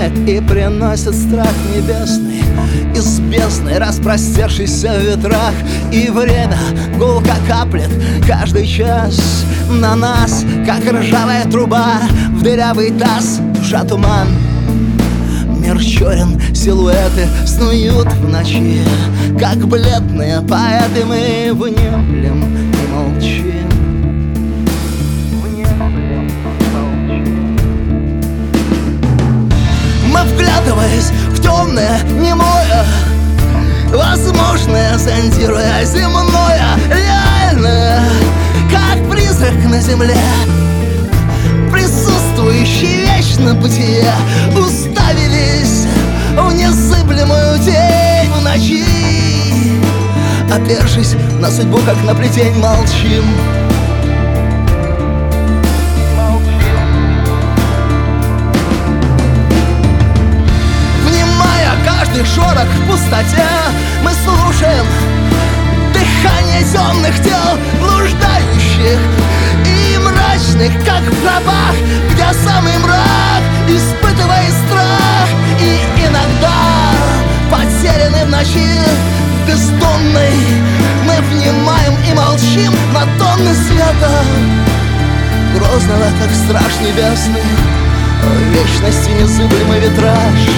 шагает и приносит страх небесный из бездны, распростершийся в ветрах. И время гулко каплет каждый час на нас, как ржавая труба в дырявый таз. Душа туман, мир черен, силуэты снуют в ночи, как бледные поэты мы внемлем и молчим. Мы, вглядываясь в темное, немое, возможное, зондируя земное, реальное, как призрак на земле, присутствующий вечно бытие, уставились в незыблемую тень в ночи. Опершись на судьбу, как на плетень, молчим. Внимая каждый шорох в пустоте, мы слушаем дыхание темных тел, блуждающих и мрачных, как в гробах, где самый мрак, испытывая страх. И иногда, потерянные в ночи бездонной, мы внимаем и молчим на тонны света, грозного, как страж небесный, в вечности незыблемый витраж.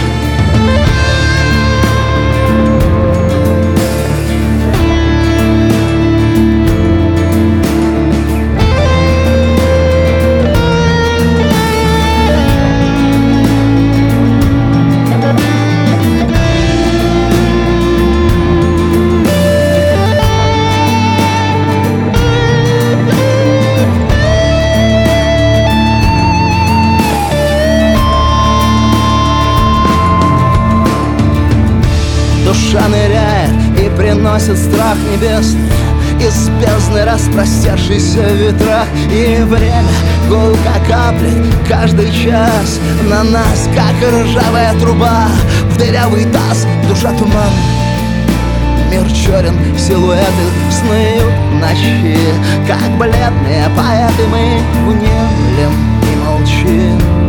Душа ныряет и приносит страх небесный из бездны, распростершейся в ветрах. И время гулко каплет каждый час на нас, как ржавая труба в дырявый таз. Душа туман, мир черен, силуэты снуют в ночи, как бледные поэты мы внемлем и молчим.